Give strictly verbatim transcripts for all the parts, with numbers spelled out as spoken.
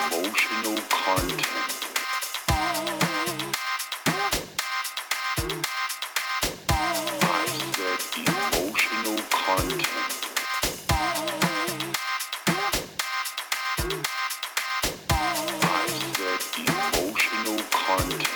emotional content. I said emotional content. I said emotional content.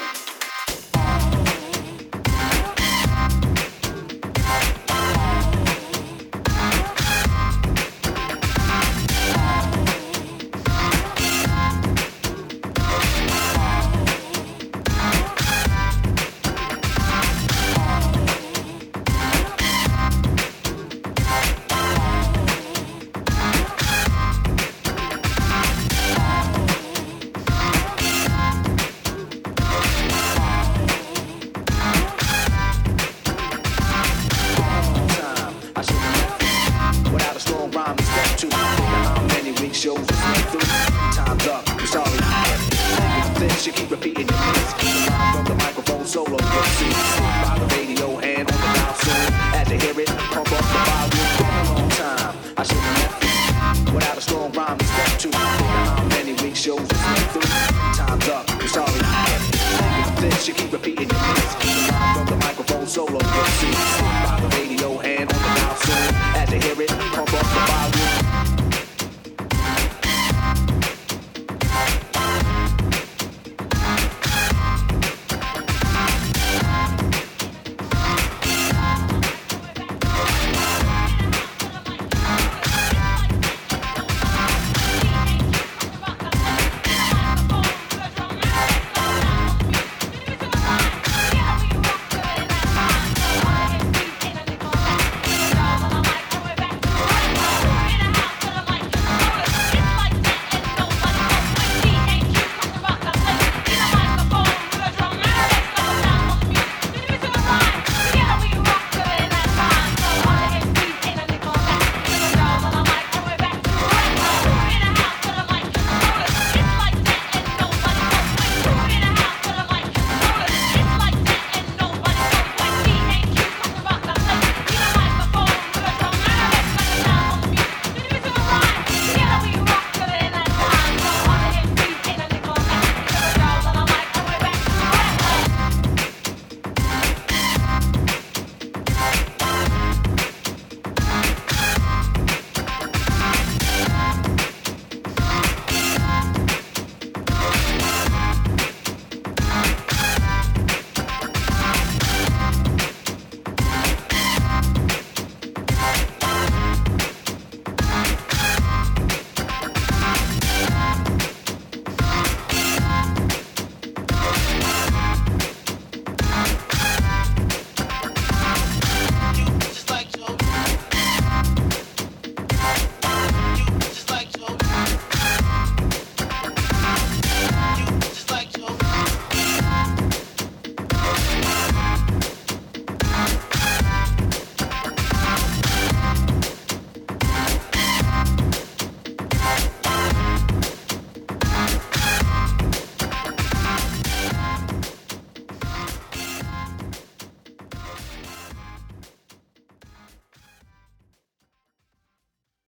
Shows just went through. Time's up. I'm sorry. This you keep repeating your hits. From the microphone solo. By the radio hand on the dial soon. Had to hear it. Pump up the volume. Been a long time. I should have left it. Without a strong rhyme, it's step two. How many weeks shows just went through. Time's up. I'm sorry. This you keep repeating your hits. From the microphone solo. By the radio hand on the dial soon. Had to hear it.